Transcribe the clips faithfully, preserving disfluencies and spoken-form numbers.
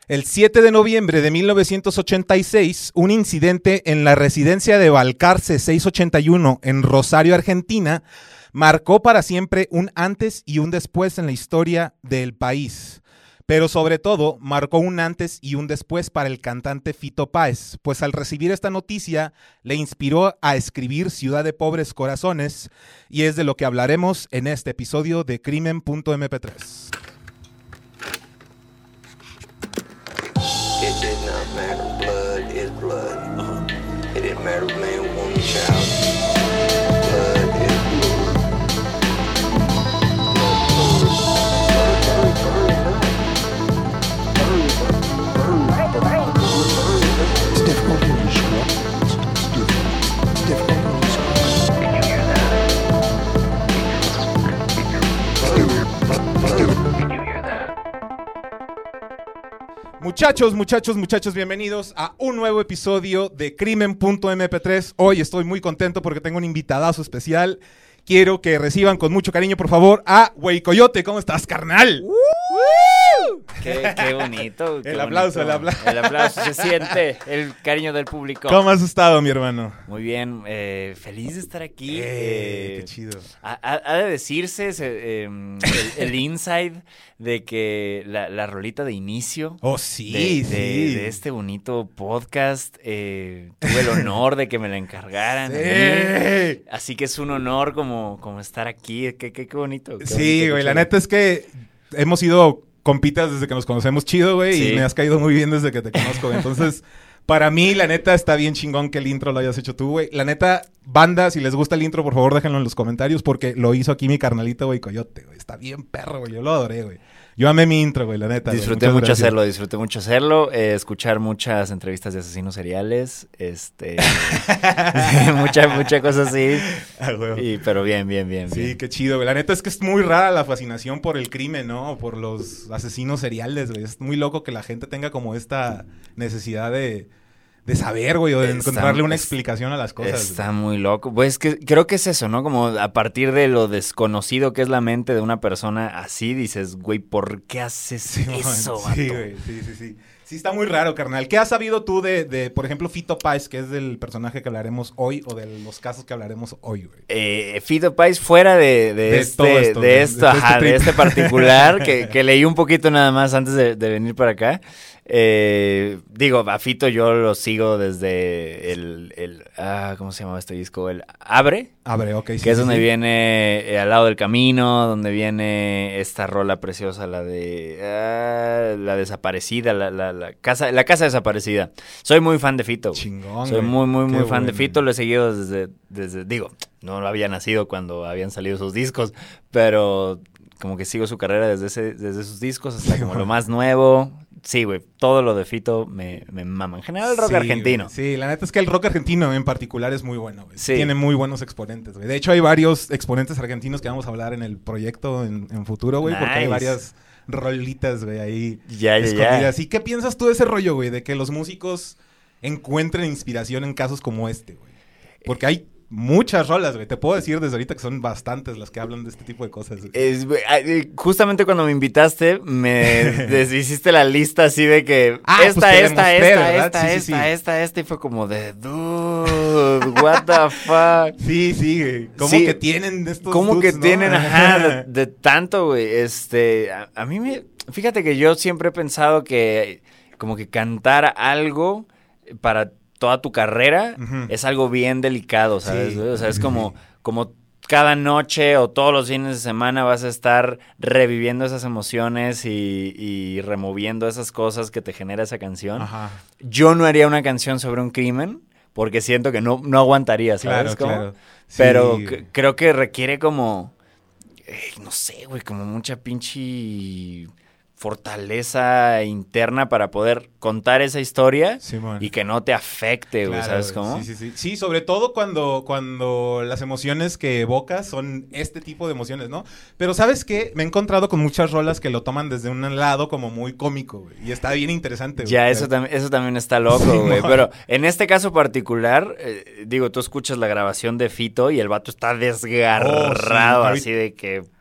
El siete de noviembre de mil novecientos ochenta y seis, un incidente en la residencia de Balcarce seiscientos ochenta y uno en Rosario, Argentina, marcó para siempre un antes y un después en la historia del país. Pero sobre todo, marcó un antes y un después para el cantante Fito Páez, pues al recibir esta noticia, le inspiró a escribir Ciudad de Pobres Corazones, y es de lo que hablaremos en este episodio de Crimen punto eme pe tres. It did not matter. Blood is blood. Uh-huh. It didn't matter man, woman, child. Blood is It's difficult to describe. It's difficult. It's difficult to describe. Did you hear that? Did you hear that? Muchachos, muchachos, muchachos, bienvenidos a un nuevo episodio de Crimen punto eme pe tres. Hoy estoy muy contento porque tengo un invitadazo especial. Quiero que reciban con mucho cariño, por favor, a Güey Coyote. ¿Cómo estás, carnal? ¡Uh! Qué, qué bonito. Qué el aplauso, bonito. el aplauso. El aplauso, se siente el cariño del público. ¿Cómo has estado, mi hermano? Muy bien, eh, feliz de estar aquí. Eh, eh, qué chido. Ha, ha de decirse se, eh, el, el inside de que la, la rolita de inicio Oh, sí, de, sí. de, de este bonito podcast, eh, tuve el honor de que me la encargaran. Sí. Así que es un honor como, como estar aquí. Qué, qué, qué bonito. Qué Sí, bonito, güey, qué la chido. neta es que hemos sido compitas desde que nos conocemos chido, güey, Sí. y me has caído muy bien desde que te conozco, güey. Entonces, para mí, la neta, está bien chingón que el intro lo hayas hecho tú, güey. La neta, banda, si les gusta el intro, por favor, déjenlo en los comentarios porque lo hizo aquí mi carnalito, güey, Coyote, güey. Está bien perro, güey. Yo lo adoré, güey. Yo amé mi intro, güey, la neta. güey. Disfruté Muchas mucho gracias. hacerlo, disfruté mucho hacerlo, eh, escuchar muchas entrevistas de asesinos seriales, este, mucha, mucha cosa así, Ah, güey. y, pero bien, bien, bien, Sí, bien. qué chido, güey. La neta es que es muy rara la fascinación por el crimen, ¿no? Por los asesinos seriales, güey. Es muy loco que la gente tenga como esta necesidad de, de saber, güey, o de Está- encontrarle una es- explicación a las cosas. Está muy loco. Pues que creo que es eso, ¿no? Como a partir de lo desconocido que es la mente de una persona así, dices, güey, ¿por qué haces Sí, eso, man. Sí, vato? güey. Sí, sí, sí. Sí, está muy raro, carnal. ¿Qué has sabido tú de, de, por ejemplo, Fito Páez, que es del personaje que hablaremos hoy, o de los casos que hablaremos hoy, güey? Eh, Fito Páez fuera de, de, De este, todo esto, de de- esto, de ajá, este de trip. este particular, que, que leí un poquito nada más antes de, de venir para acá. Eh, digo, a Fito yo lo sigo desde el, el ah, ¿cómo se llama este disco? El Abre, Abre, ok. Sí, que es sí, donde sí. viene eh, Al lado del camino, donde viene esta rola preciosa, la de ah, la desaparecida, la, la, la casa, la casa desaparecida. Soy muy fan de Fito. güey. Chingón, Soy güey. muy, muy, Qué muy fan de bueno. Fito. Lo he seguido desde, desde, digo, no lo había nacido cuando habían salido sus discos, pero como que sigo su carrera desde ese, desde sus discos hasta como lo más nuevo. Sí, güey, todo lo de Fito me, me mama. En general el rock Sí, argentino. güey. Sí, la neta es que el rock argentino en particular es muy bueno, güey. Sí. Tiene muy buenos exponentes, güey. De hecho, hay varios exponentes argentinos que vamos a hablar en el proyecto en, en futuro, güey, porque hay Nice. varias rolitas, güey, ahí Ya, ya, escondidas. ya. ¿Y qué piensas tú de ese rollo, güey? De que los músicos encuentren inspiración en casos como este, güey. Porque hay muchas rolas, güey. Te puedo decir desde ahorita que son bastantes las que hablan de este tipo de cosas, güey. Es, güey, ah, eh, justamente cuando me invitaste, me deshiciste la lista así de que Ah, pues esta, te esta, demostré, esta, ¿verdad? esta, Sí, sí, esta, sí. esta, esta, y fue como de, dude, what the fuck. Sí, sí, güey. ¿Cómo Sí. que tienen de estos ¿Cómo que dudes, no? tienen, ajá, de, de tanto, güey? Este, a, a mí me, fíjate que yo siempre he pensado que como que cantar algo para toda tu carrera Ujú. es algo bien delicado, ¿sabes? Sí, güey? O sea, es sí, como, sí. como cada noche o todos los fines de semana vas a estar reviviendo esas emociones y, y removiendo esas cosas que te genera esa canción. Ajá. Yo no haría una canción sobre un crimen porque siento que no, no aguantaría, ¿sabes Claro, cómo? claro. Sí, Pero güey. c- creo que requiere como, eh, no sé, güey, como mucha pinche fortaleza interna para poder contar esa historia Simón. y que no te afecte, güey, Claro, ¿sabes güey. cómo? Sí, sí, sí. Sí, sobre todo cuando, cuando las emociones que evocas son este tipo de emociones, ¿no? Pero ¿sabes qué? Me he encontrado con muchas rolas que lo toman desde un lado como muy cómico, güey. Y está bien interesante, güey. Ya, eso, tam- eso también está loco, güey. Simón. Pero en este caso particular, eh, digo, tú escuchas la grabación de Fito y el vato está desgarrado, Oh, sí, así de que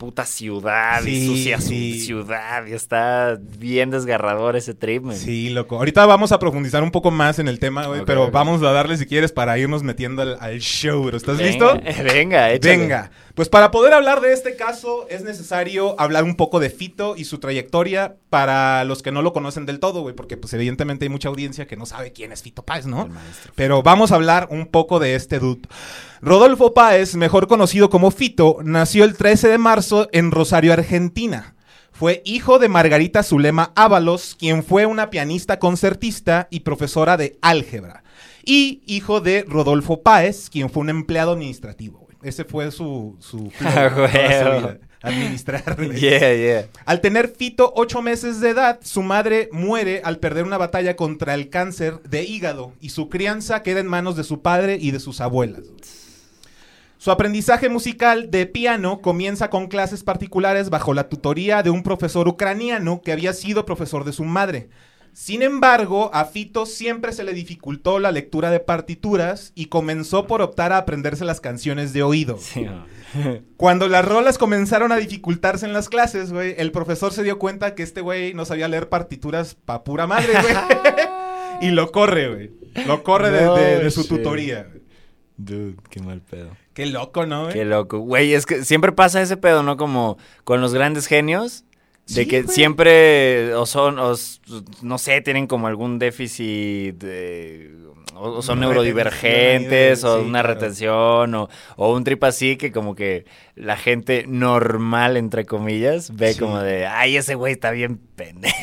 puta ciudad Sí, y sucia sí. su ciudad. Y está bien desgarrador ese trip, man. Sí, loco. Ahorita vamos a profundizar un poco más en el tema, güey, Ok, pero ok. vamos a darle si quieres para irnos metiendo al, al show, bro. ¿Estás Venga, listo? Venga, échale. Venga. Pues para poder hablar de este caso es necesario hablar un poco de Fito y su trayectoria para los que no lo conocen del todo, güey, porque pues evidentemente hay mucha audiencia que no sabe quién es Fito Páez, ¿no? El maestro. Pero vamos a hablar un poco de este dude. Rodolfo Páez, mejor conocido como Fito, nació el trece de marzo en Rosario, Argentina. Fue hijo de Margarita Zulema Ábalos, quien fue una pianista concertista y profesora de álgebra. Y hijo de Rodolfo Páez, quien fue un empleado administrativo, güey. Ese fue su... su Ah, toda su huevo. vida, administrar. güey. Yeah, yeah. Al tener Fito ocho meses de edad, su madre muere al perder una batalla contra el cáncer de hígado y su crianza queda en manos de su padre y de sus abuelas. Su aprendizaje musical de piano comienza con clases particulares bajo la tutoría de un profesor ucraniano que había sido profesor de su madre. Sin embargo, a Fito siempre se le dificultó la lectura de partituras y comenzó por optar a aprenderse las canciones de oído. Sí, no. Cuando las rolas comenzaron a dificultarse en las clases, güey, el profesor se dio cuenta que este güey no sabía leer partituras pa' pura madre, güey. Y lo corre, güey. Lo corre de, No, de- de su shit. tutoría. güey. Dude, qué mal pedo. Qué loco, ¿no, güey? Qué loco. Güey, es que siempre pasa ese pedo, ¿no? Como con los grandes genios. De Sí, que güey. siempre o son, o, s- no sé, tienen como algún déficit, de, o, o son Una neurodivergentes, retención ahí o de- sí, una claro. retención, o, o un trip así que como que la gente normal, entre comillas, ve Sí. como de, ay, ese güey está bien pendejo.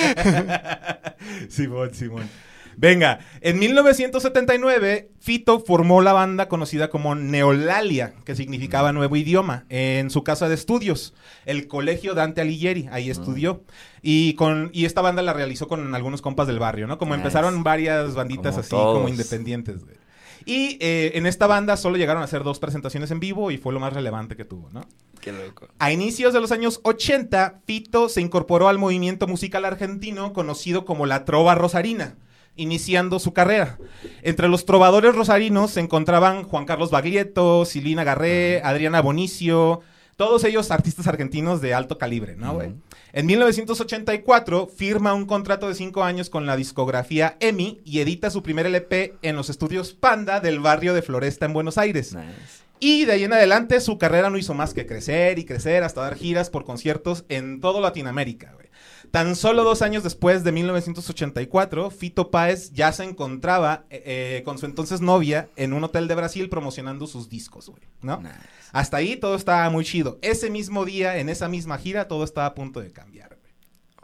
Simón, Simón. Venga, en mil novecientos setenta y nueve, Fito formó la banda conocida como Neolalia, que significaba nuevo idioma, en su casa de estudios, el Colegio Dante Alighieri, ahí estudió. Y con y esta banda la realizó con algunos compas del barrio, ¿no? Como Nice. empezaron varias banditas Como así, todos. como independientes, güey. Y eh, en esta banda solo llegaron a hacer dos presentaciones en vivo y fue lo más relevante que tuvo, ¿no? Qué loco. A inicios de los años ochenta, Fito se incorporó al movimiento musical argentino conocido como la trova rosarina, iniciando su carrera. Entre los trovadores rosarinos se encontraban Juan Carlos Baglietto, Silvina Garré, Adriana Bonicio, todos ellos artistas argentinos de alto calibre, ¿no, güey? Ujú. En mil novecientos ochenta y cuatro firma un contrato de cinco años con la discografía E M I y edita su primer L P en los estudios Panda del barrio de Floresta en Buenos Aires. Nice. Y de ahí en adelante su carrera no hizo más que crecer y crecer hasta dar giras por conciertos en todo Latinoamérica, güey. Tan solo dos años después de mil novecientos ochenta y cuatro, Fito Páez ya se encontraba eh, eh, con su entonces novia en un hotel de Brasil promocionando sus discos, güey, ¿no? Nice. Hasta ahí todo estaba muy chido. Ese mismo día, en esa misma gira, todo estaba a punto de cambiar, güey.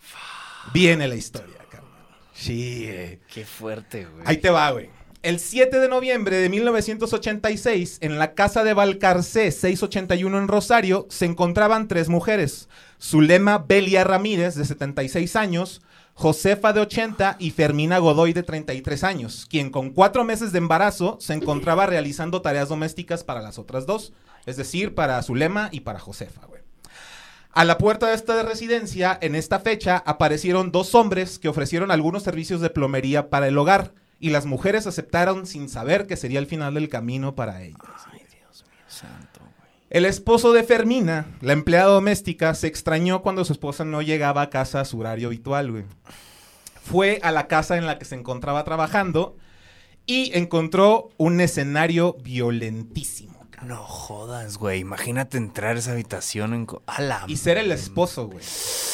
Viene la historia, cabrón. Sí, eh. Qué fuerte, güey. Ahí te va, güey. El siete de noviembre de mil novecientos ochenta y seis, en la casa de Balcarce seiscientos ochenta y uno en Rosario, se encontraban tres mujeres. Zulema Belia Ramírez, de setenta y seis años, Josefa, de ochenta, y Fermina Godoy, de treinta y tres años, quien con cuatro meses de embarazo se encontraba realizando tareas domésticas para las otras dos, es decir, para Zulema y para Josefa, güey. A la puerta de esta residencia, en esta fecha, aparecieron dos hombres que ofrecieron algunos servicios de plomería para el hogar, y las mujeres aceptaron sin saber que sería el final del camino para ellas. Ay, Dios mío santo, güey. El esposo de Fermina, la empleada doméstica, se extrañó cuando su esposa no llegaba a casa a su horario habitual, güey. Fue a la casa en la que se encontraba trabajando y encontró un escenario violentísimo, cabrón. No jodas, güey. Imagínate entrar a esa habitación en... co- ¡A la Y ser el esposo, güey.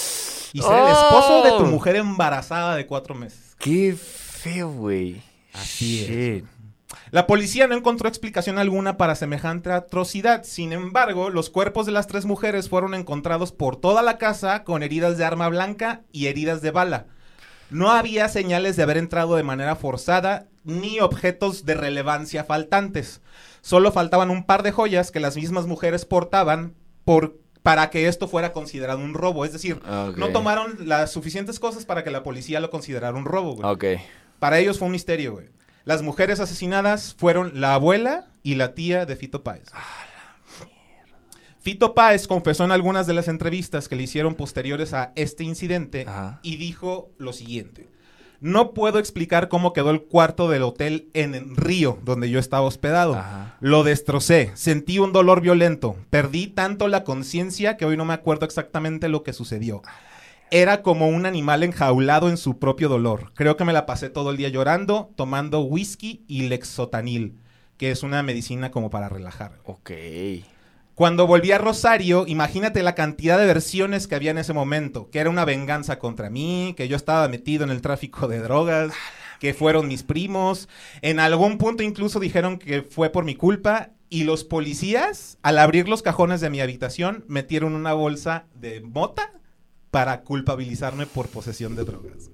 Y ser el esposo de tu mujer embarazada de cuatro meses. Qué feo, güey. Así es. Shit. La policía no encontró explicación alguna para semejante atrocidad. Sin embargo, los cuerpos de las tres mujeres fueron encontrados por toda la casa con heridas de arma blanca y heridas de bala. No había señales de haber entrado de manera forzada ni objetos de relevancia faltantes. Solo faltaban un par de joyas que las mismas mujeres portaban por, para que esto fuera considerado un robo. Es decir, Ok. no tomaron las suficientes cosas para que la policía lo considerara un robo, güey. Ok. Para ellos fue un misterio, güey. Las mujeres asesinadas fueron la abuela y la tía de Fito Páez. Fito Páez confesó en algunas de las entrevistas que le hicieron posteriores a este incidente Ajá. y dijo lo siguiente. No puedo explicar cómo quedó el cuarto del hotel en Río, donde yo estaba hospedado. Ajá. Lo destrocé, sentí un dolor violento, perdí tanto la conciencia que hoy no me acuerdo exactamente lo que sucedió. Era como un animal enjaulado en su propio dolor. Creo que me la pasé todo el día llorando, tomando whisky y lexotanil, que es una medicina como para relajar. Ok. Cuando volví a Rosario, imagínate la cantidad de versiones que había en ese momento, que era una venganza contra mí, que yo estaba metido en el tráfico de drogas, que fueron mis primos. En algún punto incluso dijeron que fue por mi culpa, y los policías, al abrir los cajones de mi habitación, metieron una bolsa de mota para culpabilizarme por posesión de drogas.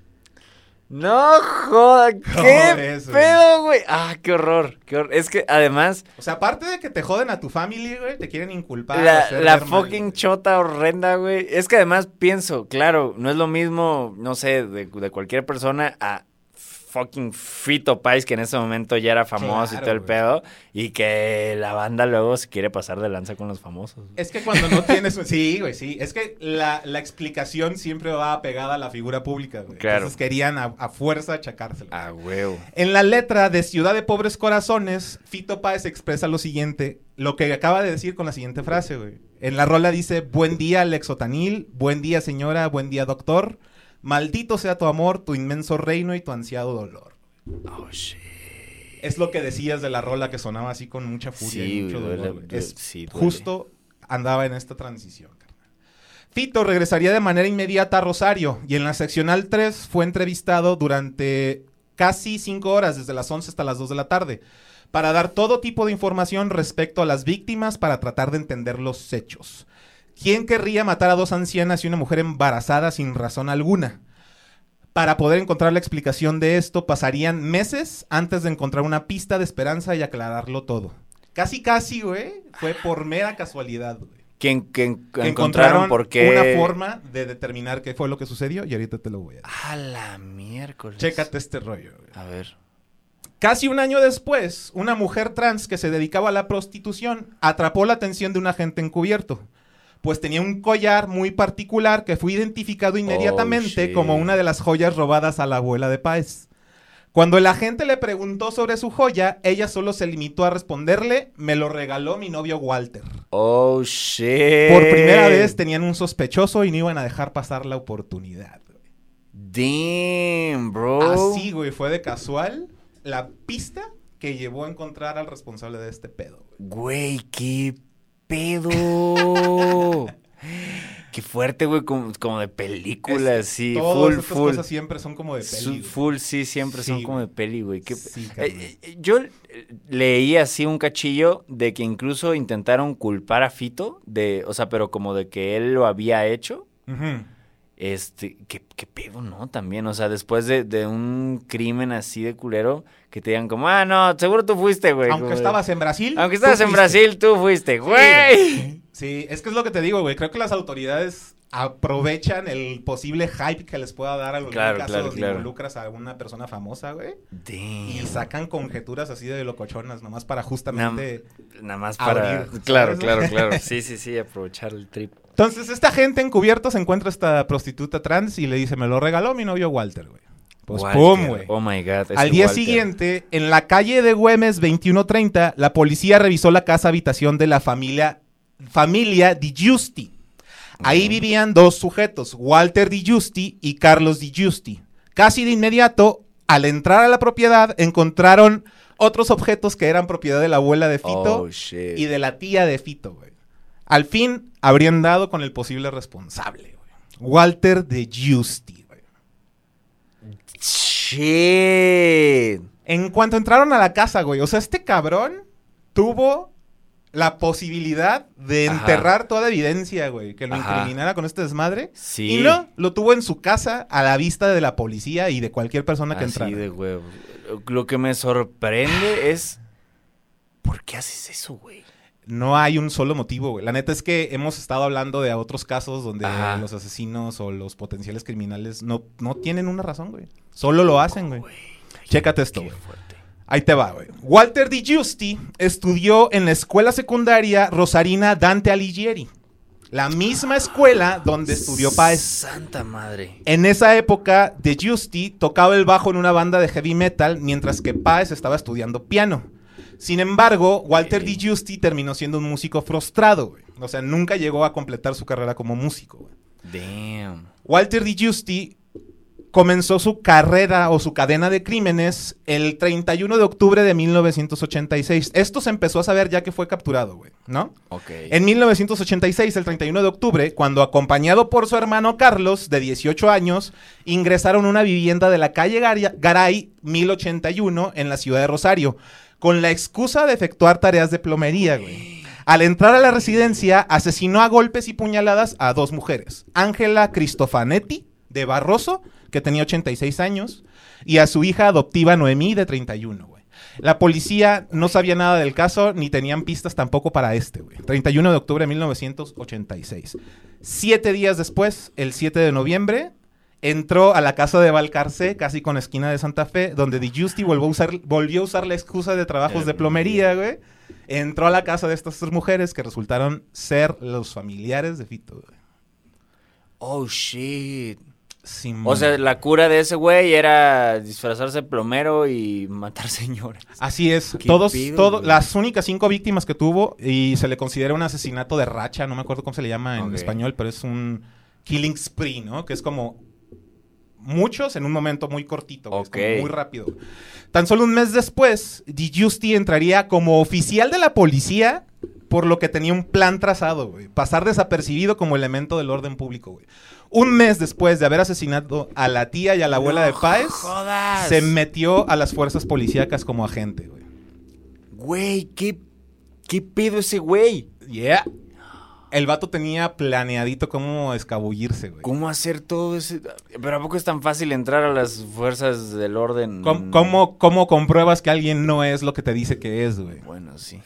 No joda, qué ¿Cómo es, güey? pedo, güey. Ah, qué horror, qué horror. Es que además, O sea, aparte de que te joden a tu familia, güey, te quieren inculpar. la, hacer la ver mal, fucking güey. chota horrenda, güey. Es que además pienso, claro, no es lo mismo, no sé, de, de cualquier persona a fucking Fito Páez, que en ese momento ya era famoso Claro, y todo el güey. pedo, y que la banda luego se quiere pasar de lanza con los famosos. Es que cuando no tienes... Sí, güey, sí. Es que la, la explicación siempre va pegada a la figura pública, güey. Claro. Entonces querían a, a fuerza achacársela. Ah, huevo. En la letra de Ciudad de Pobres Corazones, Fito Páez expresa lo siguiente, lo que acaba de decir con la siguiente frase, güey. En la rola dice, buen día, Lexotanil, buen día, señora, buen día, doctor. Maldito sea tu amor, tu inmenso reino y tu ansiado dolor. Oh, shit. Es lo que decías de la rola que sonaba así con mucha furia Sí, y mucho duele, dolor, güey. duele, Es sí, duele. justo andaba en esta transición, carnal. Fito regresaría de manera inmediata a Rosario y en la seccional tres fue entrevistado durante casi cinco horas, desde las once hasta las dos de la tarde, para dar todo tipo de información respecto a las víctimas para tratar de entender los hechos. ¿Quién querría matar a dos ancianas y una mujer embarazada sin razón alguna? Para poder encontrar la explicación de esto, pasarían meses antes de encontrar una pista de esperanza y aclararlo todo. Casi, casi, güey, fue por mera casualidad, güey. Que, que, que Que encontraron por qué... una forma de determinar qué fue lo que sucedió y ahorita te lo voy a decir. A la miércoles. Chécate este rollo, güey. A ver. Casi un año después, una mujer trans que se dedicaba a la prostitución atrapó la atención de un agente encubierto, pues tenía un collar muy particular que fue identificado inmediatamente shit. como una de las joyas robadas a la abuela de Páez. Cuando el agente le preguntó sobre su joya, ella solo se limitó a responderle, me lo regaló mi novio Walter. Oh, shit. Por primera vez tenían un sospechoso y no iban a dejar pasar la oportunidad, güey. Damn, bro. Así, güey, fue de casual la pista que llevó a encontrar al responsable de este pedo, güey. Güey, qué pedo. Qué fuerte, güey, como, como de película, Es- sí. Todas Full, estas full. cosas siempre son como de peli. Su- güey. Full, sí, siempre son Sí, como de güey. peli, güey. Qué- Sí, eh, carnal. eh, yo eh, leí así un cachillo de que incluso intentaron culpar a Fito, de, o sea, pero como de que él lo había hecho. Ujú. Este, qué, qué pedo, ¿no? También, o sea, después de, de un crimen así de culero, que te digan como, ah, no, seguro tú fuiste, güey. Aunque como de- estabas en Brasil. Aunque tú estabas en fuiste. Brasil, tú fuiste, güey. Sí, es que es lo que te digo, güey. Creo que las autoridades aprovechan el posible hype que les pueda dar a algún Claro, caso claro, donde claro. involucras a una persona famosa, güey. Y Damn. sacan conjeturas así de locochonas, nomás para justamente... Nada más para... abrir, claro, ¿sabes? claro, claro. Sí, sí, sí, aprovechar el trip. Entonces, esta gente encubierto se encuentra esta prostituta trans y le dice, me lo regaló mi novio Walter, güey. Pues Walter, pum, güey. Oh my God. ese Al día Walter. siguiente, en la calle de Güemes veintiuno treinta, la policía revisó la casa habitación de la familia, familia Di Giusti. Ahí Ujú. vivían dos sujetos, Walter Di Giusti y Carlos Di Giusti. Casi de inmediato, al entrar a la propiedad, encontraron otros objetos que eran propiedad de la abuela de Fito Oh, shit. y de la tía de Fito, güey. Al fin, habrían dado con el posible responsable, güey. Walter Di Giusti, güey. Shit. En cuanto entraron a la casa, güey, o sea, este cabrón tuvo la posibilidad de Ajá. enterrar toda evidencia, güey, que lo Ajá. incriminara con este desmadre. Sí. Y no, lo tuvo en su casa a la vista de la policía y de cualquier persona que Así entrara. de huevo. Lo que me sorprende es... ¿Por qué haces eso, güey? No hay un solo motivo, güey. La neta es que hemos estado hablando de otros casos donde Ajá. los asesinos o los potenciales criminales no, no tienen una razón, güey. Solo lo hacen, güey. Chécate esto, Qué güey. fuerte. Ahí te va, güey. Walter Di Giusti estudió en la escuela secundaria Rosarina Dante Alighieri. La misma escuela donde estudió Páez. Santa madre. En esa época, DeGiusti tocaba el bajo en una banda de heavy metal, mientras que Páez estaba estudiando piano. Sin embargo, Walter Okay. DeGiusti terminó siendo un músico frustrado, güey. O sea, nunca llegó a completar su carrera como músico, güey. Damn. Walter DeGiusti comenzó su carrera o su cadena de crímenes el treinta y uno de octubre de mil novecientos ochenta y seis. Esto se empezó a saber ya que fue capturado, güey, ¿no? Ok. En mil novecientos ochenta y seis, el treinta y uno de octubre, cuando acompañado por su hermano Carlos, de dieciocho años, ingresaron a una vivienda de la calle Gari- Garay mil ochenta y uno en la ciudad de Rosario, con la excusa de efectuar tareas de plomería, güey. Al entrar a la residencia, asesinó a golpes y puñaladas a dos mujeres. Ángela Cristofanetti, de Barroso, que tenía ochenta y seis años, y a su hija adoptiva Noemí, de treinta y uno, güey. La policía no sabía nada del caso, ni tenían pistas tampoco para este, güey. treinta y uno de octubre de mil novecientos ochenta y seis. Siete días después, el siete de noviembre, entró a la casa de Balcarce, casi con esquina de Santa Fe, donde DeGiusti volvió a usar, volvió a usar la excusa de trabajos de plomería, güey. Entró a la casa de estas tres mujeres que resultaron ser los familiares de Fito, güey. Oh, shit. Simón. O sea, la cura de ese güey era disfrazarse de plomero y matar señoras. Así es. ¿Qué Todos, pedo, todo, güey? las únicas cinco víctimas que tuvo, y se le considera un asesinato de racha, no me acuerdo cómo se le llama en Ok. español, pero es un killing spree, ¿no? Que es como muchos en un momento muy cortito, güey. Es como Ok. muy rápido. Tan solo un mes después, DeGiusti entraría como oficial de la policía, por lo que tenía un plan trazado, güey. Pasar desapercibido como elemento del orden público, güey. Un mes después de haber asesinado a la tía y a la abuela No de Páez, jodas. se metió a las fuerzas policíacas como agente, güey. Güey, ¿qué, qué pedo ese güey? Yeah. El vato tenía planeadito cómo escabullirse, güey. ¿Cómo hacer todo ese...? Pero ¿a poco es tan fácil entrar a las fuerzas del orden? ¿Cómo, cómo, cómo compruebas que alguien no es lo que te dice que es, güey? Bueno, sí.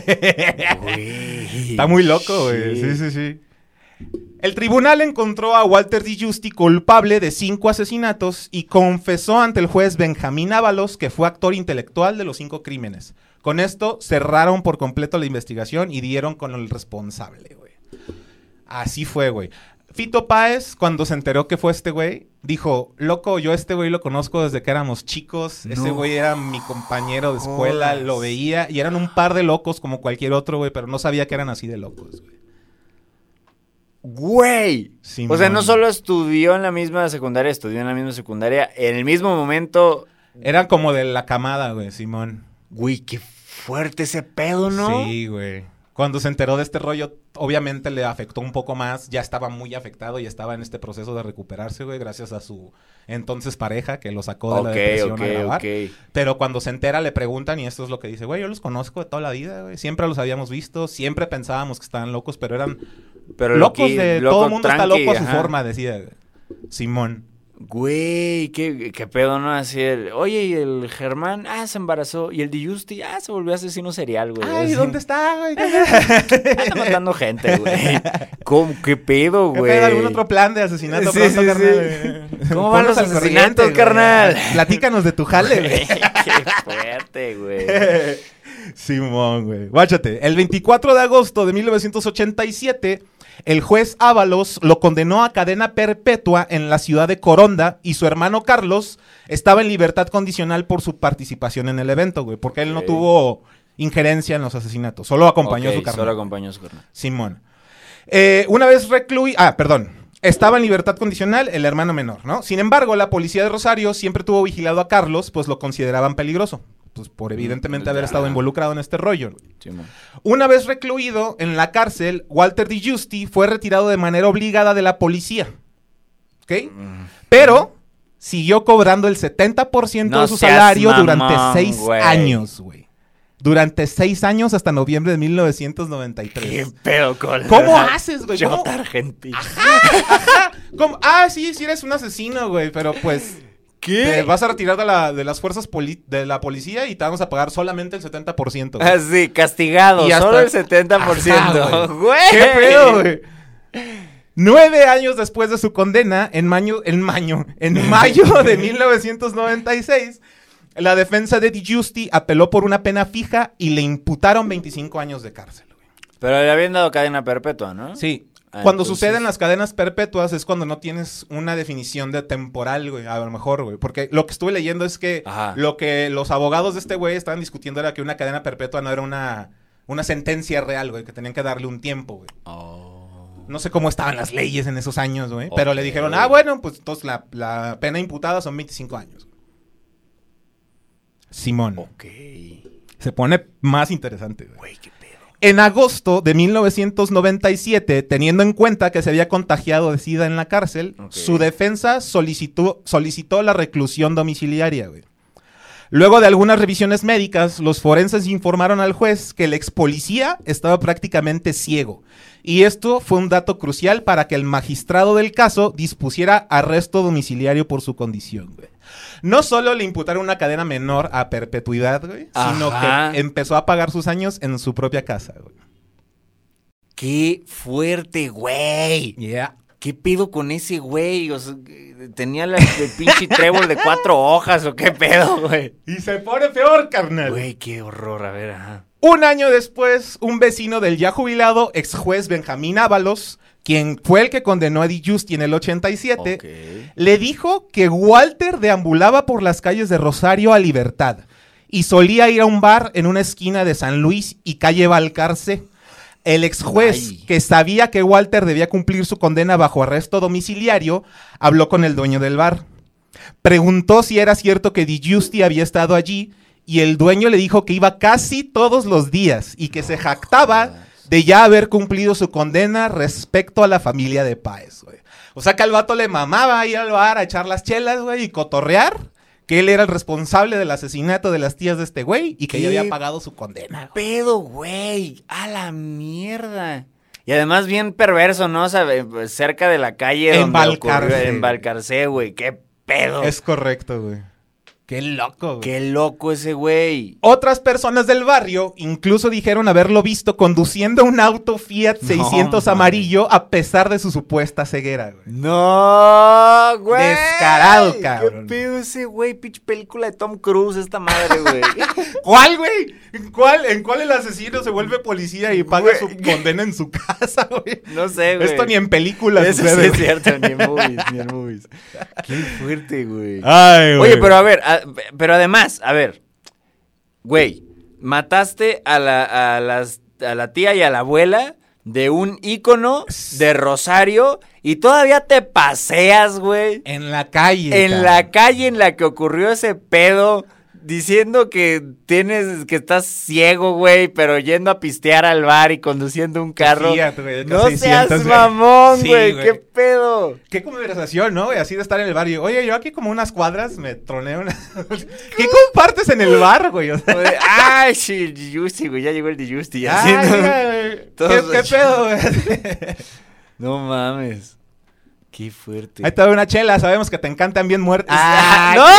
Güey. Está muy loco, güey. Sí, sí, sí. El tribunal encontró a Walter DeGiusti culpable de cinco asesinatos y confesó ante el juez Benjamín Ábalos que fue actor intelectual de los cinco crímenes. Con esto cerraron por completo la investigación y dieron con el responsable, güey. Así fue, güey. Fito Páez, cuando se enteró que fue este güey, dijo, loco, yo este güey lo conozco desde que éramos chicos. No Ese güey era mi compañero de escuela, jodas. lo veía y eran un par de locos como cualquier otro, güey, pero no sabía que eran así de locos, güey. ¡Güey! Simón. O sea, no solo estudió en la misma secundaria, estudió en la misma secundaria. En el mismo momento... Eran como de la camada, güey, Simón. Güey, qué fuerte ese pedo, ¿no? Sí, güey. Cuando se enteró de este rollo, obviamente le afectó un poco más. Ya estaba muy afectado y estaba en este proceso de recuperarse, güey, gracias a su entonces pareja que lo sacó de la Ok, depresión ok, a grabar. ok. Pero cuando se entera le preguntan y esto es lo que dice, güey, yo los conozco de toda la vida, güey. Siempre los habíamos visto, siempre pensábamos que estaban locos, pero eran Pero locos loqui- de... loco todo el mundo está tranqui, loco a su ajá. forma, decía, güey. Simón. Güey, ¿qué, qué pedo, ¿no? Así el... Oye, y el Germán, ah, se embarazó. Y el DeGiusti, ah, se volvió asesino serial, güey. Ay, Así. ¿dónde está, güey? Anda matando gente, güey. ¿Cómo? ¿Qué pedo, ¿Qué güey? pedo? ¿Algún otro plan de asesinato Sí, pronto, sí, carnal? sí. ¿Cómo van Ponnos los al asesinatos, corriente, güey. carnal? Platícanos de tu jale, güey. Qué fuerte, güey. Simón, güey. Guáchate. El veinticuatro de agosto de mil novecientos ochenta y siete, el juez Ábalos lo condenó a cadena perpetua en la ciudad de Coronda y su hermano Carlos estaba en libertad condicional por su participación en el evento, güey, porque él no Ok. tuvo injerencia en los asesinatos, solo acompañó Ok, a su carnal. Solo acompañó a su carnal. Simón. Eh, una vez recluido... Ah, perdón. Estaba en libertad condicional el hermano menor, ¿no? Sin embargo, la policía de Rosario siempre tuvo vigilado a Carlos, pues lo consideraban peligroso. Pues por evidentemente Mm, haber ya. estado involucrado en este rollo. Sí, man. Una vez recluido en la cárcel, Walter DeGiusti fue retirado de manera obligada de la policía. ¿Ok? Mm. Pero siguió cobrando el setenta por ciento No de su seas salario mamón, durante seis güey. años, güey. Durante seis años hasta noviembre de mil novecientos noventa y ¿Qué tres. pedo con ¿Cómo la haces, güey? ¿Cómo? Chota argentina. ¿Cómo? Ah, sí, sí eres un asesino, güey, pero pues... Te vas a retirar de, la, de las fuerzas poli- de la policía y te vamos a pagar solamente el setenta por ciento. güey. Ah, sí, castigado. Y hasta- Solo el setenta por ciento. Ajá, Güey. ¿Qué pedo, güey? Nueve años después de su condena, en mayo, en mayo, en mayo de mil novecientos noventa y seis, la defensa de DeGiusti apeló por una pena fija y le imputaron veinticinco años de cárcel, güey. Pero le habían dado cadena perpetua, ¿no? Sí. Ah, Cuando entonces- suceden las cadenas perpetuas es cuando no tienes una definición de temporal, güey, a lo mejor, güey. Porque lo que estuve leyendo es que Ajá. lo que los abogados de este güey estaban discutiendo era que una cadena perpetua no era una, una sentencia real, güey, que tenían que darle un tiempo, güey. Oh. No sé cómo estaban las leyes en esos años, güey. Pero le Ok. dijeron, ah, bueno, pues entonces la, la pena imputada son veinticinco años. Simón. Ok. Se pone más interesante, güey. Güey, qué pedo. En agosto de mil novecientos noventa y siete, teniendo en cuenta que se había contagiado de SIDA en la cárcel, Ok. su defensa solicitó, solicitó la reclusión domiciliaria, güey. Luego de algunas revisiones médicas, los forenses informaron al juez que el ex policía estaba prácticamente ciego. Y esto fue un dato crucial para que el magistrado del caso dispusiera arresto domiciliario por su condición, güey. No solo le imputaron una cadena menor a perpetuidad, güey, sino Ajá. que empezó a pagar sus años en su propia casa, güey. Qué fuerte, güey. Yeah. ¿Qué pedo con ese güey? O sea, ¿tenía la, el pinche trébol de cuatro hojas o qué pedo, güey? Y se pone peor, carnal. Güey, qué horror, a ver, ajá. Un año después, un vecino del ya jubilado ex juez Benjamín Ábalos, quien fue el que condenó a DiGiusti en el ochenta y siete, Ok. le dijo que Walter deambulaba por las calles de Rosario a Libertad y solía ir a un bar en una esquina de San Luis y calle Balcarce. El ex juez, Ay. que sabía que Walter debía cumplir su condena bajo arresto domiciliario, habló con el dueño del bar. Preguntó si era cierto que DiGiusti había estado allí y el dueño le dijo que iba casi todos los días y que se jactaba de ya haber cumplido su condena respecto a la familia de Páez, güey. O sea que al vato le mamaba ir al bar a echar las chelas, güey, y cotorrear, que él era el responsable del asesinato de las tías de este güey y que ¿Qué? ya había pagado su condena. güey. Pedo, güey. A la mierda. Y además bien perverso, ¿no? O sea, eh, cerca de la calle En donde Balcarce. ocurrió- En Balcarce, güey. Qué pedo. Es correcto, güey. Qué loco, güey. Qué loco ese güey. Otras personas del barrio incluso dijeron haberlo visto conduciendo un auto Fiat seiscientos mames. amarillo a pesar de su supuesta ceguera, güey. No, güey. Descarado, cabrón. Qué pedo ese güey. Pinche película de Tom Cruise, esta madre, güey. ¿Cuál, güey? ¿En cuál, ¿En cuál el asecino se vuelve policía y paga Güey. su condena en su casa, güey? No sé, güey. Esto ni en películas Eso sucede, sí es güey. cierto, ni en movies, ni en movies. Qué fuerte, güey. Ay, güey. Oye, pero a ver, a- pero además, a ver, güey, mataste a la, a, las, a la tía y a la abuela de un ícono de Rosario y todavía te paseas, güey, En la calle. en cabrón. la calle en la que ocurrió ese pedo, diciendo que tienes, que estás ciego, güey, pero yendo a pistear al bar y conduciendo un carro. Fiat, güey, de No seiscientos, seas güey. mamón, Sí, güey, güey. qué pedo. Qué conversación, ¿no? güey? Así de estar en el bar y, oye, yo aquí como unas cuadras me troné una... ¿Qué compartes en el bar, güey? O sea, Güey, Ay, sí, el Dijusti, güey, ya llegó el Dijusti. ya, ay, sí, ¿no? mira, güey, ¿Qué, Todos- qué pedo, güey? No mames. Qué fuerte. Ahí te doy una chela, sabemos que te encantan bien muertos. Ah, ¡No!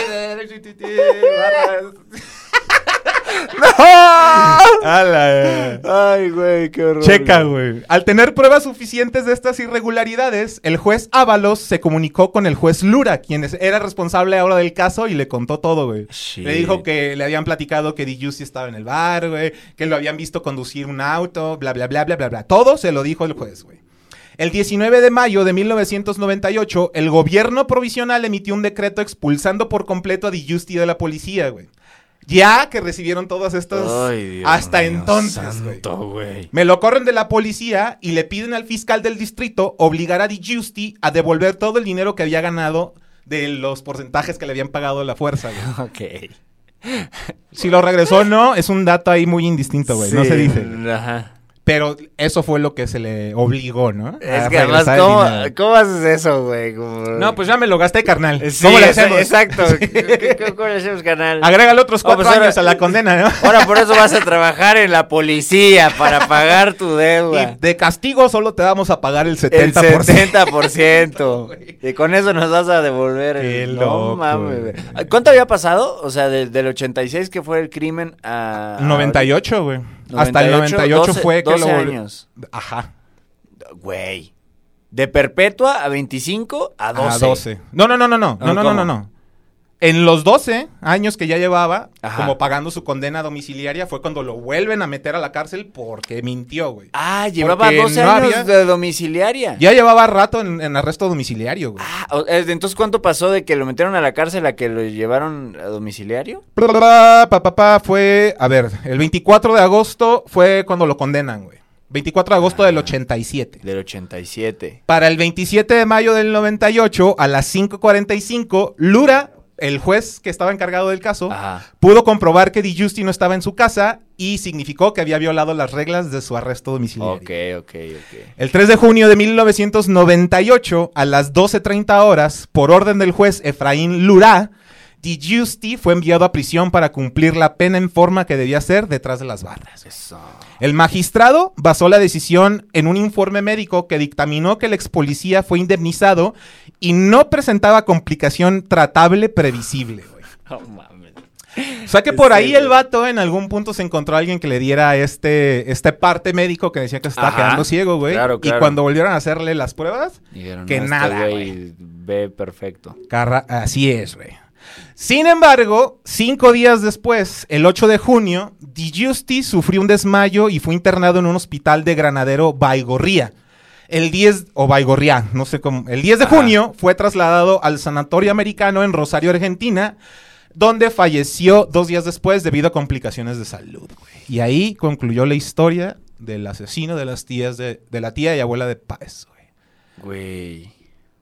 ¡No! Ay, güey, qué horror. Checa, güey. Al tener pruebas suficientes de estas irregularidades, el juez Ábalos se comunicó con el juez Lura, quien es- era responsable ahora del caso y le contó todo, güey. Shit. Le dijo que le habían platicado que DiGiusti estaba en el bar, güey, que lo habían visto conducir un auto, bla, bla, bla, bla, bla, bla. Todo se lo dijo el juez, güey. El diecinueve de mayo de mil novecientos noventa y ocho, el gobierno provisional emitió un decreto expulsando por completo a DiGiusti de la policía, güey. Ya que recibieron todas estas Ay, Dios hasta mío entonces, güey. santo, güey. Me lo corren de la policía y le piden al fiscal del distrito obligar a DiGiusti a devolver todo el dinero que había ganado de los porcentajes que le habían pagado la fuerza, güey. Ok. Si lo regresó o no, es un dato ahí muy indistinto, güey. No Sí, se dice. Ajá. Pero eso fue lo que se le obligó, ¿no? Es A que además, regresar el ¿cómo, dinero. ¿cómo haces eso, güey? Como- No, pues ya me lo gasté, carnal. Sí, ¿Cómo le exa- hacemos? Exacto. ¿Cómo, cómo le hacemos, canal? Agrégale otros Oh, cuatro pues ahora- años a la condena, ¿no? Ahora por eso vas a trabajar en la policía, para pagar tu deuda. Y de castigo solo te vamos a pagar el El setenta por ciento. setenta por ciento. Y con eso nos vas a devolver el... Qué no loco, mames, güey. güey. ¿Cuánto había pasado? O sea, del, del ochenta y seis que fue el crimen a... noventa y ocho, güey. Hasta el noventa y ocho doce fue que doce lo... años. Ajá. Güey. De perpetua a veinticinco a doce. A doce. No, no, no, no, no. No, Ah, no, no, ¿cómo? no, no. En los doce años que ya llevaba, Ajá. como pagando su condena domiciliaria, fue cuando lo vuelven a meter a la cárcel porque mintió, güey. Ah, llevaba Porque doce no años había- de domiciliaria. Ya llevaba rato en, en arresto domiciliario, güey. Ah, o- eh, entonces, ¿cuánto pasó de que lo metieron a la cárcel a que lo llevaron a domiciliario? Bla, bla, bla, pa, pa, pa, fue, a ver, el veinticuatro de agosto fue cuando lo condenan, güey. veinticuatro de agosto del ochenta y siete. Del ochenta y siete. Para el veintisiete de mayo del noventa y ocho, a las cinco cuarenta y cinco, Lura, el juez que estaba encargado del caso, Ajá. pudo comprobar que DiGiusti no estaba en su casa y significó que había violado las reglas de su arresto domiciliario. Ok, ok, ok. El tres de junio de mil novecientos noventa y ocho, a las doce treinta horas, por orden del juez Efraín Lura, DiGiusti fue enviado a prisión para cumplir la pena en forma que debía ser detrás de las barras. Eso. El magistrado basó la decisión en un informe médico que dictaminó que el ex policía fue indemnizado y no presentaba complicación tratable previsible, güey. No mames. O sea que por ahí el vato en algún punto se encontró a alguien que le diera este, este parte médico que decía que se estaba Ajá. quedando ciego, güey. Claro, claro. Y cuando volvieron a hacerle las pruebas, Dijeron, que no, este nada, güey ve perfecto. carra- así es, güey. Sin embargo, cinco días después, el ocho de junio, DiGiusti sufrió un desmayo y fue internado en un hospital de Granadero Baigorría. El diez, o Baigorría, no sé cómo. El diez de Ajá. junio fue trasladado al Sanatorio Americano en Rosario, Argentina, donde falleció dos días después debido a complicaciones de salud, güey. Y ahí concluyó la historia del asesino de las tías de, de la tía y abuela de Páez, güey. Güey.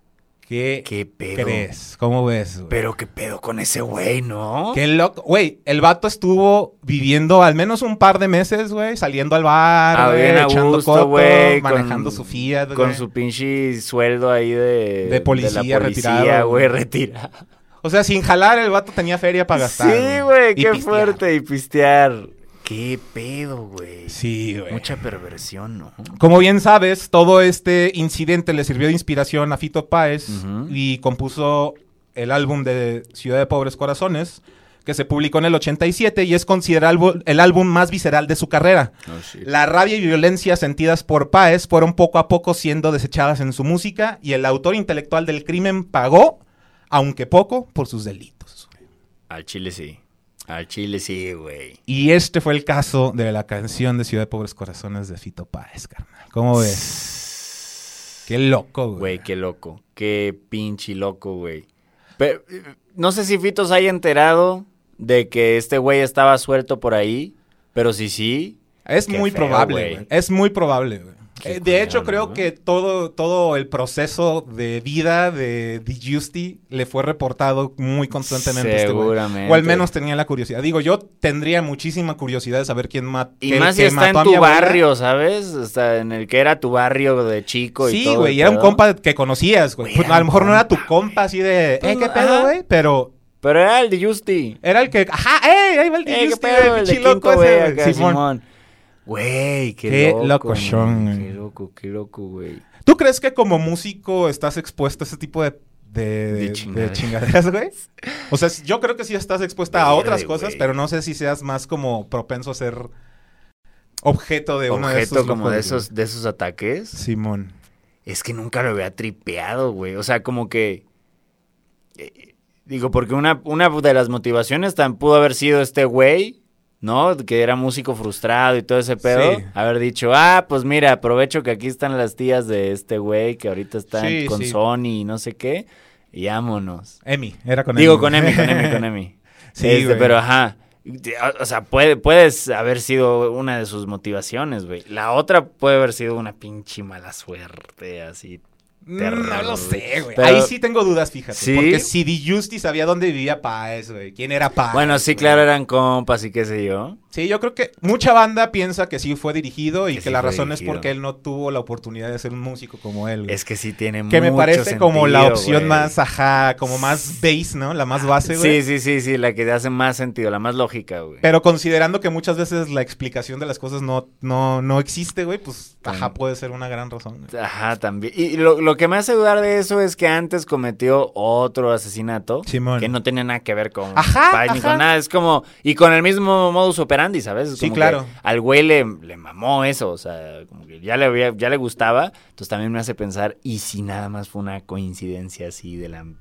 ¿Qué, ¿Qué pedo? crees? ¿Cómo ves, güey? Pero qué pedo con ese güey, ¿no? Qué loco. Güey, el vato estuvo viviendo al menos un par de meses, güey, saliendo al bar, Ah, güey, bien a echando gusto, coto, güey, manejando con- su Fiat, Con güey. su pinche sueldo ahí de... De policía de la policía, retirado, güey, güey. retirado. O sea, sin jalar, el vato tenía feria para gastar. Sí, güey, Y qué pistear. fuerte. Y pistear. Qué pedo, güey. Sí, güey. Mucha perversión, ¿no? Como bien sabes, todo este incidente le sirvió de inspiración a Fito Páez Ujú. y compuso el álbum de Ciudad de Pobres Corazones, que se publicó en el ochenta y siete y es considerado el álbum más visceral de su carrera. Oh, shit. La rabia y violencia sentidas por Páez fueron poco a poco siendo desechadas en su música y el autor intelectual del crimen pagó, aunque poco, por sus delitos. Al chile sí. Al chile sí, güey. Y este fue el caso de la canción de Ciudad de Pobres Corazones de Fito Páez, carnal. ¿Cómo ves? Qué loco, güey. Güey, qué loco. Qué pinche loco, güey. Pero eh, no sé si Fito se haya enterado de que este güey estaba suelto por ahí, pero sí, sí. Es Qué muy feo, probable, güey. güey. Es muy probable, güey. Qué Eh, de hecho, culero, creo ¿no? que todo, todo el proceso de vida de DiGiusti le fue reportado muy constantemente a este güey. Seguramente. O al menos tenía la curiosidad. Digo, yo tendría muchísima curiosidad de saber quién mató. Y más si está en tu barrio, ¿sabes? O sea, en el que era tu barrio de chico y Sí, todo. güey, el y era un pedo. compa que conocías, güey. Güey, Pues, era a lo un mejor no era tu compa. compa así de, Pues, eh, qué no, pedo, ajá. güey, pero Pero era el de Justy. era el que, ajá, ey, ahí va el Eh, ¿qué DiGiusti, pedo? güey, El de pinche loco Quinto, ese, güey, güey. acá, Simón. Simón. Güey, qué, Qué loco. locochón, man. güey. Qué loco, qué loco, güey. ¿Tú crees que como músico estás expuesto a ese tipo de, de, De de- de chingaderas. chingaderas, güey? O sea, yo creo que sí estás expuesta a Verde, otras cosas, güey. pero no sé si seas más como propenso a ser objeto de uno de Objeto esos como locos, de güey. esos, de esos ataques. Simón. Es que nunca lo había tripeado, güey. O sea, como que... eh, digo, porque una, una de las motivaciones también pudo haber sido este güey, ¿no? Que era músico frustrado y todo ese pedo. Sí. Haber dicho, ah, pues mira, aprovecho que aquí están las tías de este güey que ahorita están Sí, con sí. Sony y no sé qué. Y vámonos. Emi, era con Digo, Emi. con Emi, con Emi, con Emi. Sí, Este, güey. pero ajá. O sea, puede, puedes haber sido una de sus motivaciones, güey. La otra puede haber sido una pinche mala suerte, así. Mm, terror, No lo güey. sé, güey. Pero- Ahí sí tengo dudas, fíjate. ¿Sí? Porque si DiGiusti sabía dónde vivía Páez, güey. ¿Quién era Páez? Bueno, sí, güey? claro, eran compas y qué sé yo. Sí, yo creo que mucha banda piensa que sí fue dirigido y Que que, sí la fue razón es dirigido. porque él no tuvo la oportunidad de ser un músico como él, güey. Es que sí tiene Que me mucho parece como la sentido, opción güey. más, ajá, como más base, ¿no? La más base, güey. Sí, sí, sí, sí, la que hace más sentido, la más lógica, güey. Pero considerando que muchas veces la explicación de las cosas no, no, no existe, güey, pues, ajá, puede ser una gran razón, güey. Ajá, también. Y lo, lo que me hace dudar de eso es que antes cometió otro asesinato Simón. que no tenía nada que ver con Ajá, Páez ni ajá. con nada. Es como, y con el mismo modus operandi, ¿sabes? Es Sí, como claro. que al güey le, le mamó eso, o sea, como que ya le, había- ya le gustaba. Entonces también me hace pensar, ¿y si nada más fue una coincidencia así de la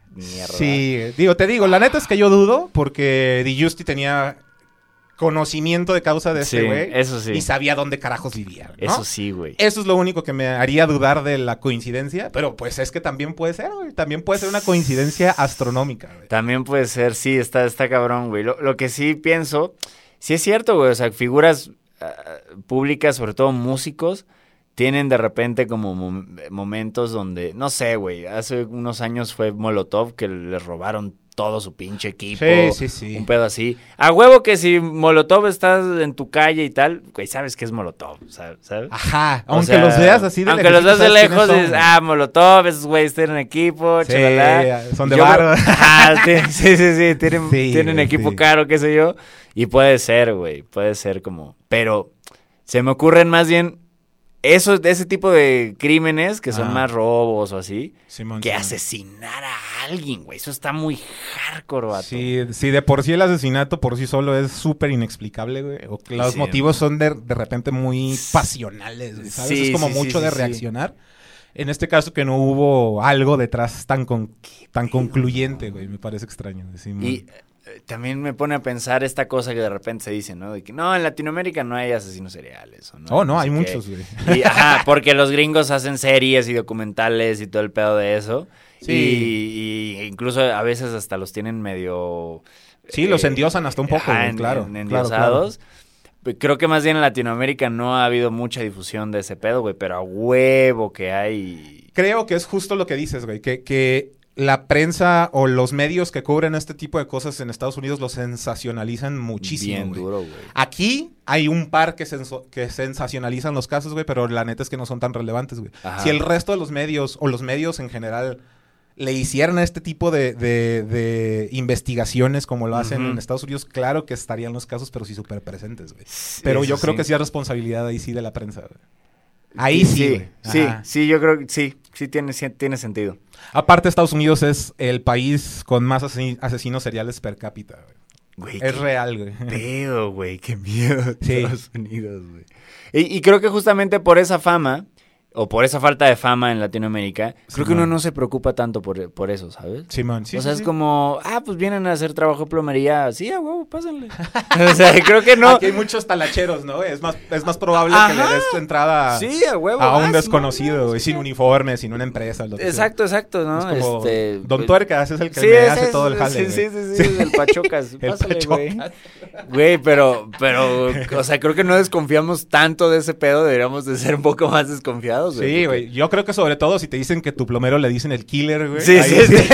mierda. Sí, digo, te digo, la neta es que yo dudo porque DiGiusti tenía conocimiento de causa de este Sí, güey. eso sí. Y sabía dónde carajos vivía, ¿no? Eso sí, güey. Eso es lo único que me haría dudar de la coincidencia, pero pues es que también puede ser, güey. También puede ser una coincidencia astronómica, güey. También puede ser, sí, está, está cabrón, güey. Lo, lo que sí pienso, sí es cierto, güey. O sea, figuras uh, públicas, sobre todo músicos, tienen de repente como mom- momentos donde, no sé, güey. Hace unos años fue Molotov que les robaron todo su pinche equipo. Sí, sí, sí. Un pedo así. A huevo que si Molotov estás en tu calle y tal, güey, sabes que es Molotov, ¿sabes? Ajá, O aunque sea, los veas así de aunque los veas de ¿sabes quiénes lejos, son, dices, güey? ah, Molotov, esos güeyes tienen equipo, Sí, chalala. son de Yo creo- barba. Ajá, sí, sí, sí, sí, tienen, Sí, tienen güey, equipo sí. caro, qué sé yo. Y puede ser, güey, puede ser como... Pero se me ocurren más bien esos, de ese tipo de crímenes que son Ah. más robos o así, Simón, que Simón. asesinar a alguien, güey. Eso está muy hardcore, vato. Sí, sí, de por sí el asesinato por sí solo es súper inexplicable, güey. O que los Sí. motivos son de, de repente muy pasionales, güey, ¿sabes? Sí, es como sí, mucho sí, de sí, reaccionar. En este caso que no hubo algo detrás tan con- tan concluyente, güey. Me parece extraño. güey, Simón. Y eh, también me pone a pensar esta cosa que de repente se dice, ¿no? De que no, en Latinoamérica no hay asesinos seriales. ¿O no? Oh, no, sé hay qué. muchos, güey. Y, ajá, porque los gringos hacen series y documentales y todo el pedo de eso. Sí. Y, y incluso a veces hasta los tienen medio... Sí, los endiosan hasta un poco, ajá, güey, en- claro, en- claro, endiosados. Creo que más bien en Latinoamérica no ha habido mucha difusión de ese pedo, güey, pero a huevo que hay... Creo que es justo lo que dices, güey, que, que la prensa o los medios que cubren este tipo de cosas en Estados Unidos lo sensacionalizan muchísimo, Bien güey. duro, güey. Aquí hay un par que, senso- que sensacionalizan los casos, güey, pero la neta es que no son tan relevantes, güey. Ajá. Si el resto de los medios o los medios en general le hicieran este tipo de, de- de investigaciones como lo hacen Ujú. en Estados Unidos, claro que estarían los casos, pero sí súper presentes, güey. Pero Eso yo creo sí. que sí es responsabilidad ahí sí de la prensa, güey. Ahí sí, Sí, güey. sí, Ajá. sí, yo creo que sí, sí tiene, sí tiene sentido. Aparte, Estados Unidos es el país con más asesi- asesinos seriales per cápita, güey. Güey, Es qué real, güey. pedo, güey, qué miedo Sí. Estados Unidos, güey. Y, y creo que justamente por esa fama, o por esa falta de fama en Latinoamérica, creo que uno Simón. no se preocupa tanto por, por eso, ¿sabes? Simón, sí, o sea, sí, es sí. como, ah, pues vienen a hacer trabajo de plomería, sí, a huevo, pásenle. O sea, creo que no. Aquí hay muchos talacheros, ¿no? Es más, es más probable que le Ajá. des tu entrada Sí, a huevo. a un ah, sí, desconocido, no, güey, sí, sin no. uniforme, sin una empresa. Lo que sea. Exacto, exacto, ¿no? Es como este, Don pues, Tuercas es el que Sí, me ese hace es- todo el jale, Sí, güey. sí, sí, sí, el Pachocas. El Pásale, güey. Pachocas. Güey, pero, pero, o sea, creo que no desconfiamos tanto de ese pedo, deberíamos de ser un poco más desconfiados, güey. Sí, porque- güey. Yo creo que sobre todo si te dicen que tu plomero le dicen el killer, güey. Sí, ahí sí, sí.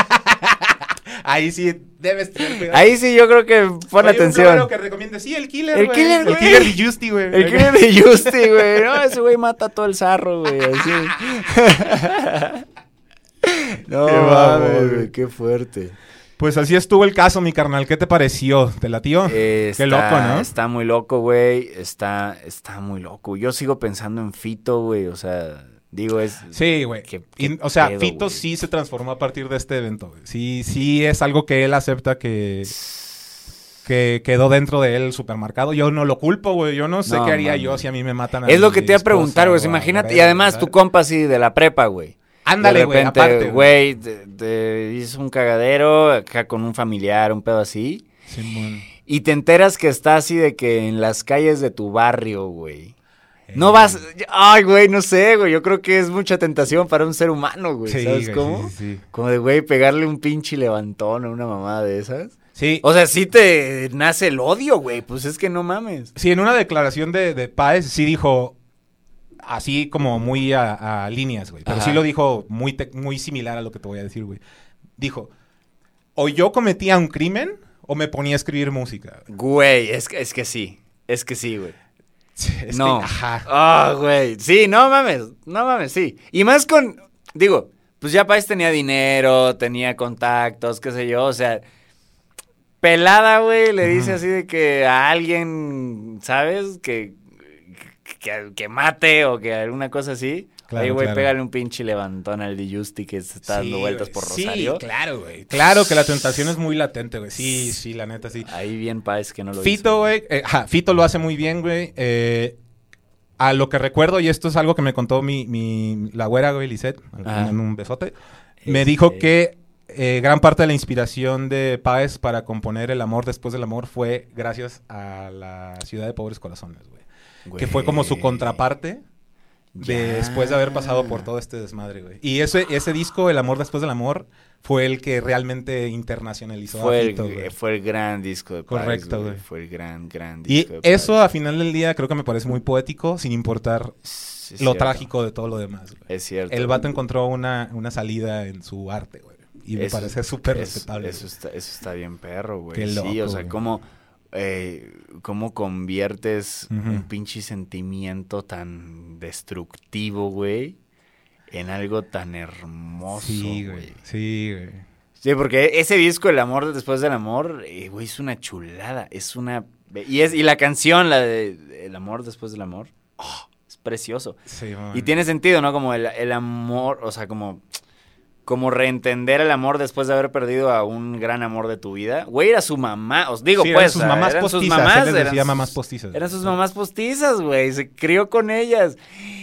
Ahí sí debes tener cuidado. Ahí sí yo creo que pon Oye, un atención. plomero que recomiende, sí, el killer, El güey. killer, El güey. killer de Justy, güey. El killer de Justy, güey. No, ese güey mata todo el zarro, güey. Así. No, Qué babo, mames, güey. güey, qué fuerte. Pues así estuvo el caso, mi carnal. ¿Qué te pareció? ¿Te latió? Eh, Qué está- loco, ¿no? Está muy loco, güey. Está, está muy loco. Yo sigo pensando en Fito, güey. O sea, digo, es... Sí, güey. Qué- Y, qué O sea, pedo, Fito güey. sí se transformó a partir de este evento. güey. Sí, sí es algo que él acepta que, que quedó dentro de él supermercado. Yo no lo culpo, güey. Yo no sé No, qué haría mames. yo si a mí me matan a Es lo mi que te iba a preguntar, esposa güey. o a Imagínate. la Y verga, además, ¿sabes? tu compa así de la prepa, güey. Ándale, De güey, repente, aparte, güey. güey, de- de- hizo un cagadero acá con un familiar, un pedo así. Simón. Y te enteras que está así de que en las calles de tu barrio, güey. Eh, No vas... Ay, güey, no sé, güey. Yo creo que es mucha tentación para un ser humano, güey. Sí, ¿Sabes güey, cómo? sí, sí, sí. Como de, güey, pegarle un pinche levantón a una mamada de esas. Sí, O sea, sí te nace el odio, güey. Pues es que no mames. sí, en una declaración de, de Páez sí dijo así como muy a, a líneas, güey. Pero Ajá. sí lo dijo muy, te- muy similar a lo que te voy a decir, güey. Dijo, o yo cometía un crimen o me ponía a escribir música. Güey, es que, es que sí. Es que sí, güey. Es No. que, ajá. Ah, güey. Sí, no mames. No mames, sí. Y más con... Digo, pues ya Páez tenía dinero, tenía contactos, qué sé yo. O sea... Pelada, güey, le dice Ujú. así de que a alguien, ¿sabes? Que, que, que mate o que alguna cosa así. Claro, Oye, güey, claro. pégale un pinche levantón al de Justy que se está dando Sí, vueltas güey. por Rosario. Sí, claro, güey. Claro que la tentación es muy latente, güey. Sí, sí, la neta, sí. Ahí bien Páez que no lo Fito, hizo. güey. eh, ajá, Fito lo hace muy bien, güey. Eh, a lo que recuerdo, y esto es algo que me contó mi, mi la güera, güey, Lisette, Ajá. en un besote, me Este- dijo que eh, gran parte de la inspiración de Páez para componer El amor después del amor fue gracias a la Ciudad de Pobres Corazones, güey. Que fue como su contraparte de, Ya. después de haber pasado por todo este desmadre, güey. Y ese, ese disco, El amor después del amor, fue el que realmente internacionalizó Fue a el, Fito, güey. fue el gran disco de Páez, Correcto, güey. Fue el gran, gran Y disco de Páez. eso, a final del día, creo que me parece muy poético, sin importar Sí, es lo cierto. trágico de todo lo demás, güey. Es cierto. El vato encontró una, una salida en su arte, güey. Y me Eso- parece súper eso- respetable. Eso güey. está, eso está bien perro, güey. Qué Sí, loco, o sea, güey. cómo, eh, cómo conviertes Ujú. un pinche sentimiento tan destructivo, güey, en algo tan hermoso, Sí, güey. güey. Sí, güey. Sí, porque ese disco, El amor después del amor, eh, güey, es una chulada. Es una... Y, es, y la canción, la de El amor después del amor, oh, es precioso. Sí, man. Y tiene sentido, ¿no? Como el, el amor, o sea, como, como reentender el amor después de haber perdido a un gran amor de tu vida. Güey, era su mamá, os digo, Sí, eran pues. sus o sea, mamás eran postizas. sus mamás, Él les eran decía sus- mamás postizas. Eran sus mamás postizas, güey. Se crió con ellas.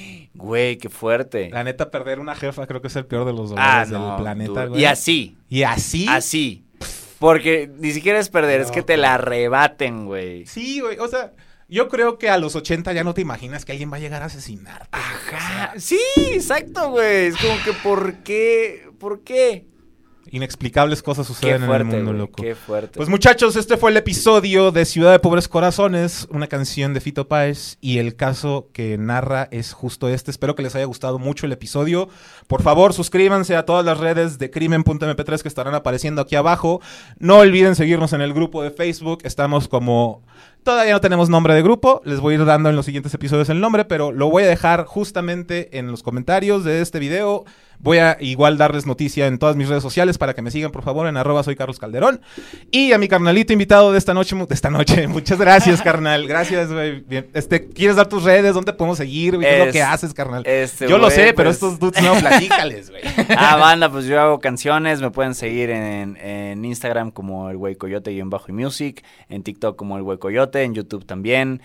Güey, qué fuerte. La neta, perder una jefa creo que es el peor de los dolores Ah, del no. planeta, du- güey. Y así, ¿Y así? así. Porque ni siquiera es perder, es que No, te la arrebaten, güey. Sí, güey. O sea, yo creo que a los ochenta ya no te imaginas que alguien va a llegar a asesinarte. Ajá. Sí, exacto, güey. Es como que, ¿por qué? ¿Por qué? Inexplicables cosas Qué suceden en fuerte, el mundo, güey, loco. qué fuerte. Pues muchachos, este fue el episodio de Ciudad de Pobres Corazones, una canción de Fito Páez, y el caso que narra es justo este. Espero que les haya gustado mucho el episodio. Por favor, suscríbanse a todas las redes de crimen punto eme pe tres que estarán apareciendo aquí abajo. No olviden seguirnos en el grupo de Facebook. Estamos como... Todavía no tenemos nombre de grupo. Les voy a ir dando en los siguientes episodios el nombre, pero lo voy a dejar justamente en los comentarios de este video. Voy a igual darles noticia en todas mis redes sociales para que me sigan, por favor, en arroba soy Carlos Calderón. Y a mi carnalito invitado de esta noche, mu- de esta noche. Muchas gracias, carnal. Gracias, güey. Bien. Este, ¿quieres dar tus redes? ¿Dónde podemos seguir, güey? ¿Qué es lo Es- que haces, carnal? este, Yo lo güey, sé, pero pues- estos dudes no, platícales, güey. Ah, banda, pues yo hago canciones, me pueden seguir en, en Instagram como el güey coyote y en bajo y music, en TikTok como el güey coyote, en YouTube también,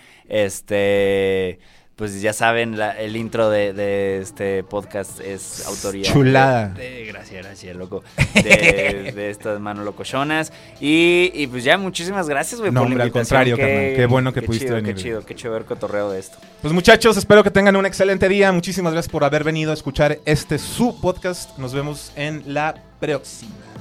este, pues ya saben, la- el intro de, de este podcast es autoría. Chulada. de- de- gracias, gracias, loco, de, de estas manos locochonas, y, y pues ya muchísimas gracias, güey, No, por la hombre, al invitación. contrario, carnal, qué bueno que pudiste chido, venir, Qué chido, güey. qué chido ver cotorreo de esto. Pues muchachos, espero que tengan un excelente día. Muchísimas gracias por haber venido a escuchar este su podcast. Nos vemos en la próxima.